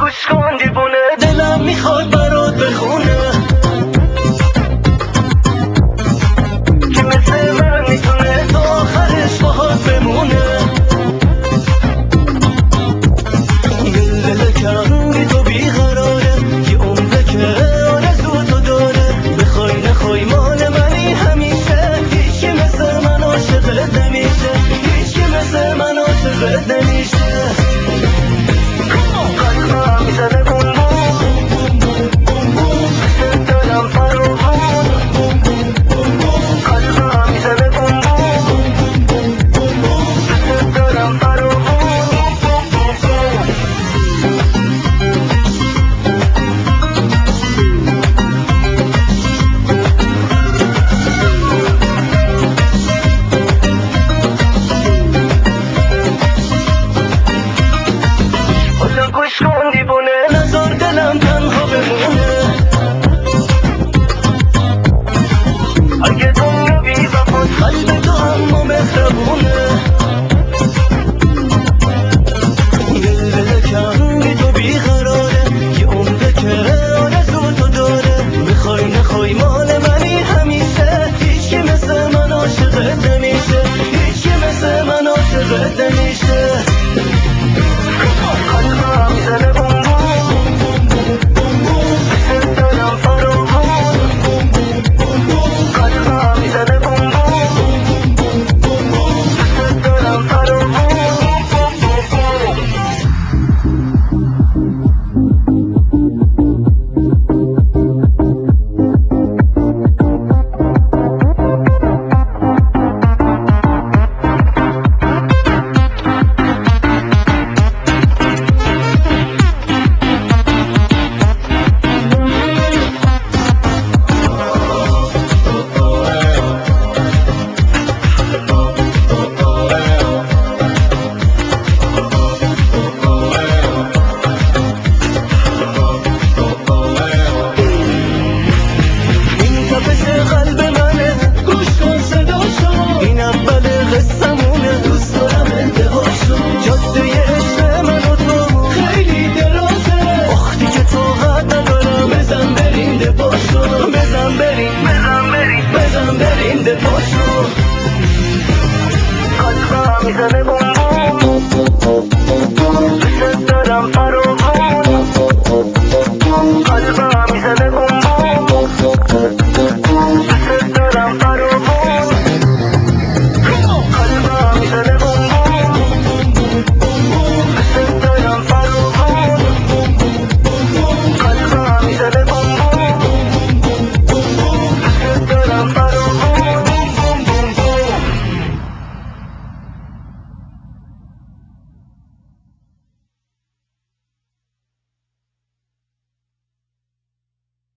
گوش کن دیوونه، دلم میخواد برات بخونه که مثل من میتونه تا آخرش باهات بمونه. دل کم بی تو بیقراره، یه عمره که آرزو تو داره، بخوای نخوای مال منی همیشه. هیچ که مثل من عاشقت نمیشه، هیچ که مثل من عاشقت نمیشه. قلبم میزنه بوم بوم، دوست دارم فراوون. قلبم میزنه بوم بوم، دوست دارم فراوون. حالا گوش کن دیوونه،